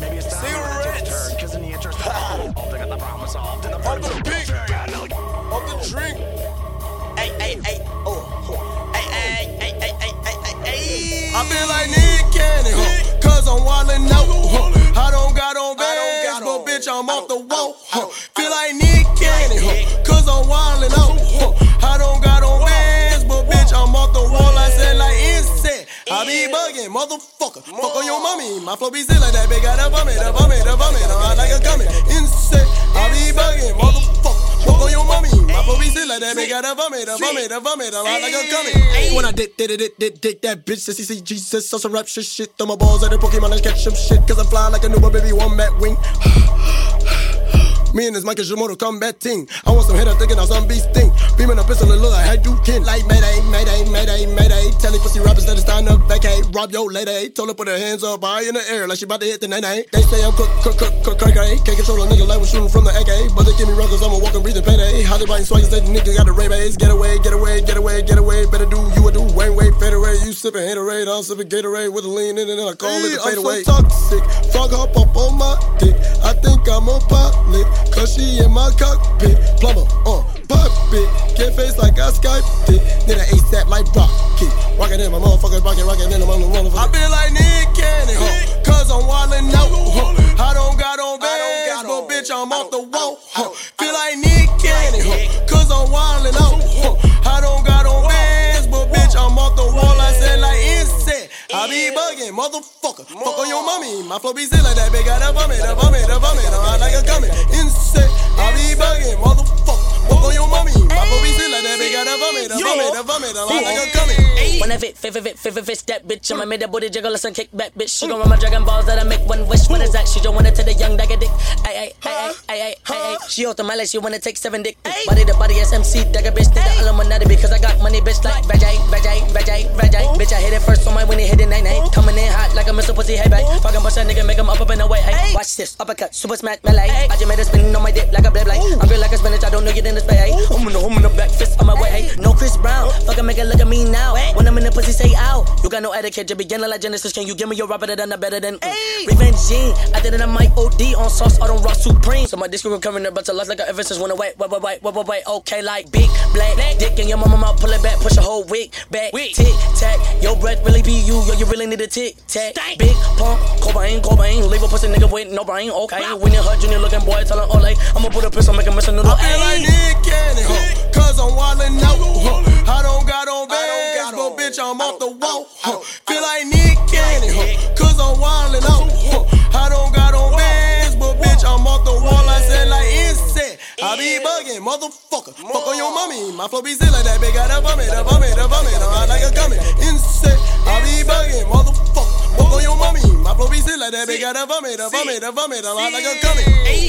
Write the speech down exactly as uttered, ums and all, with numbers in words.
Cigarettes. Cause in the interest of all, they got the problem solved. And the Off the pig. Off the drink. Hey, hey, hey, oh, hey, hey, hey, hey, hey, hey, hey. I feel like Nick Cannon, huh? Cause I'm wildin' out, huh? I don't got on bands, but bitch, I'm off the wall, huh? Feel like Nick Cannon, huh? Cause I'm wildin' out, huh? I don't got on bands, but bitch, I'm off the wall. I said like insect. I be bugging, motherfucker. Fuck on your mommy. My flow be still like that, big got the vomit, the vomit, the vomit. I like a gummy. Insect. I be bugging, motherfucker. Fuck on your mommy. My flow be still like that, big got the vomit, the vomit, the vomit. I like a gummy. When I did, did, did, did, did that bitch, says he see Jesus, so some rap shit, shit. Throw my balls at the Pokemon and catch some shit. Cause I fly like a newborn baby, one bat wing. Me and this Mike is your Mortal Kombat team. I want some head up thinking on some beast thing. Beaming a pistol and look like I do kin. Like Mayday, Mayday, Mayday, Mayday. Telling pussy rappers that it's time to vacate. Rob your lady. Told her put her hands up high in the air like she about to hit the nay-nay. They say I'm cook, cook, cook, cook, crack, crack. Can't control a nigga like we're shooting from the A K. But they give me run cause I'm a walking, breathing payday. How they biting swagger, say the nigga got the ray bays. Get away, get away, get away, get away. Better do you a do, Wayne, wait, Federate. You sipping Haterade, I'm sipping Gatorade with a lean in it and I call hey, it a fade away. I'm so toxic, frog hop up on my dick. I think I'm a pilot, cause she in my cockpit, plumber, uh, pop it, get face like I Skyped it, then I ASAP like Rocky, rockin' in my motherfucking pocket, rockin' in my motherfucker. I feel like Nick Cannon, huh? Cause I'm wildin' out, huh? I don't got on bands, but bitch I'm off the wall, huh? Feel like Nick Cannon, huh? Cause I'm wildin' out, huh? I don't got on bands, but bitch I'm off the wall. I said like insect. I be bugging, motherfucker. Fuck on your mommy. My flow be still like that, big got the vomit, the vomit, the vomit. I like a gummy. Insect. I be bugging, motherfucker. Fuck on your mommy. My flow be still like that, big got the vomit, the vomit, the vomit. I like a gummy. When I fit, fit, fit, fit, fit, fit, that bitch. I'ma make that booty jiggle, listen, kick back, bitch. She gon' run my Dragon Balls that I make one wish. What is that? She don't wanna take the young dagger dick. Ay, ay, ay, ay, ay, ay, ay. She out the my she wanna take seven dick. Body to body, S M C, dagger bitch. Think the Illuminati because I got money, bitch. Like Vajay, Vajay, Vajay, Vajay. Bitch, I hit it first on my when it hit it nine nine. Coming in hot like a missile pussy, hey, babe. Fucking bust that nigga, make him up up in the way, hey. Watch this, uppercut, super smack, melee. I just made a spinning on my dick like a blade blade. I'm good like a spinach, I don't know you in this way, hey. I'm in the home in the back, fist on my way, hey. No Chris Brown, fucking make it look at me now. When I'm in the pussy, say ow. You got no etiquette, you beginning like Genesis. Can you give me your rapper that I'm not better than mm. Revenge Gene, I did it on my O D on sauce, I don't rock supreme. So my disc recovering there, but to life like a ever since when I wait, wait, wait, wait, wait, wait, wait. Okay, like big black dick in your mama mouth, pull it back, push a whole wig back. Tick tack, your breath really be you, yo, you really need a tick tack. Big pump, Cobain, Cobain, leave a pussy nigga with no brain, okay. When you hurt junior looking boy, tell him all like, I'ma put a pistol, make a mess of noodle. I feel like Nick Cannon, huh? Cause I'm wildin' out, huh? I don't got on bands, but bitch I'm off the wall, huh? Feel like Nick Cannon, huh? Cause I'm wildin' out, huh? I don't got on bands, but bitch I'm off the wall. I said like insect. I be bugging, motherfucker. Fuck on your mommy. My flow be still like that, big got the vomit, the vomit, the vomit. I like a gummy. Insect. I be bugging, motherfucker. Fuck on your mommy. My flow be still like that, big got the vomit, the vomit, the vomit. I like a gummy.